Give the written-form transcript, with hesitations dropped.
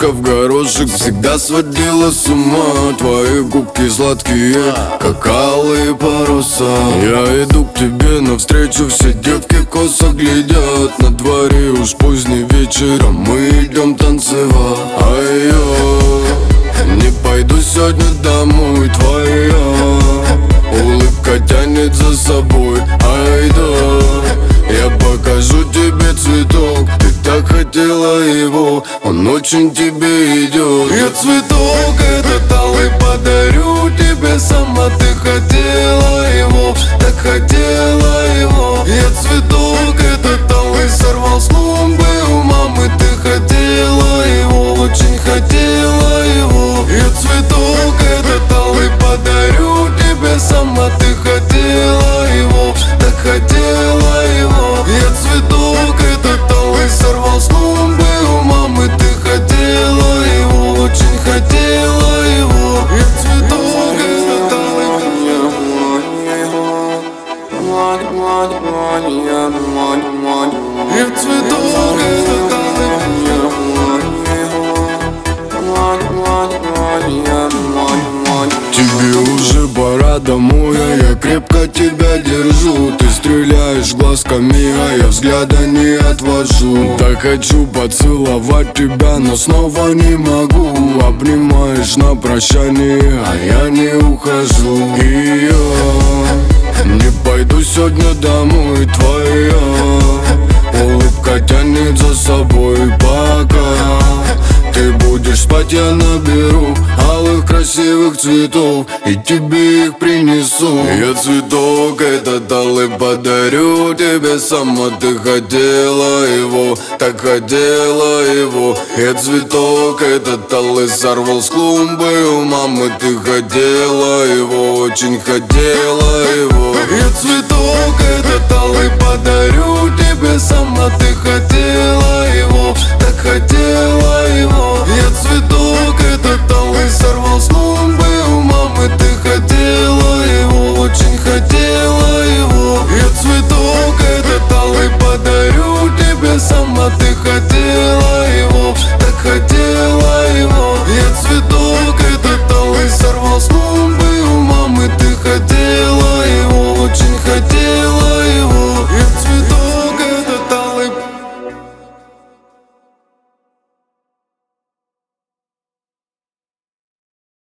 улыбка в горошек всегда сводила с ума. Твои губки сладкие, как алые паруса. Я иду к тебе навстречу, все девки косо глядят. На дворе уж поздний вечер, а мы идем танцевать. Ай-я, не пойду сегодня домой. Твоя улыбка тянет за собой. Ай да, я покажу тебе цветок. Ты так хотела его, он очень тебе идет. Я цветок этот алый подарю тебе, сама ты хотела его, так хотела его. Я цветок этот алый сорвал с клумбы у мамы. Ты хотела его, очень хотела его. Я цветок этот алый подарю тебе, сама ты хотела его, так хотела его. Я цветок этот алый сорвал с клумбы у мамы. Ты хотела его, очень хотела его. Я цветок этот алый. Я цветок этот алый. Тебе уже пора домой, а я крепко тебя держу. Ты стреляешь глазками, а я взгляда не отвожу. Так хочу поцеловать тебя, но снова не могу. Обнимаешь на прощание, а я не ухожу. И я не пойду сегодня домой. Твоя улыбка тянет за собой. Пока ты будешь спать, я наберу алых красивых цветов и тебе их принесу. Я цветок этот алый подарю тебе, сама ты хотела его, так хотела его. Я цветок этот алый сорвал с клумбы у мамы. Ты хотела его, очень хотела его. Я цветок этот алый подарю тебе, сама ты хотела его.